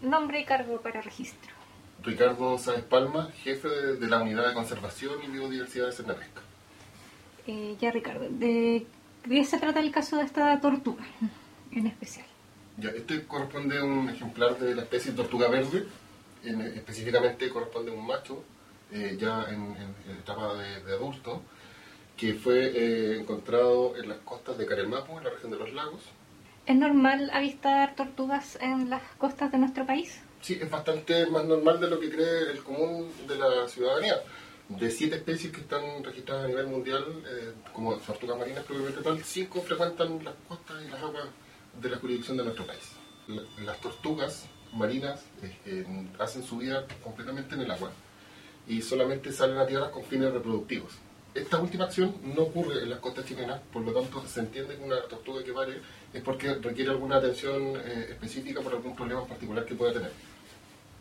Nombre y cargo para registro. Ricardo Sáenz Palma, jefe de la Unidad de Conservación y Biodiversidad de Cernapesca. Ya, Ricardo, ¿de qué se trata el caso de esta tortuga en especial? Ya, este corresponde a un ejemplar de la especie tortuga verde, específicamente corresponde a un macho, ya en etapa de adulto, que fue encontrado en las costas de Carelmapu, en la región de los lagos. ¿Es normal avistar tortugas en las costas de nuestro país? Sí, es bastante más normal de lo que cree el común de la ciudadanía. De 7 especies que están registradas a nivel mundial, como tortugas marinas propiamente tal, 5 frecuentan las costas y las aguas de la jurisdicción de nuestro país. Las tortugas marinas hacen su vida completamente en el agua y solamente salen a tierra con fines reproductivos. Esta última acción no ocurre en las costas chilenas, por lo tanto se entiende que una tortuga que pare es porque requiere alguna atención específica por algún problema en particular que pueda tener.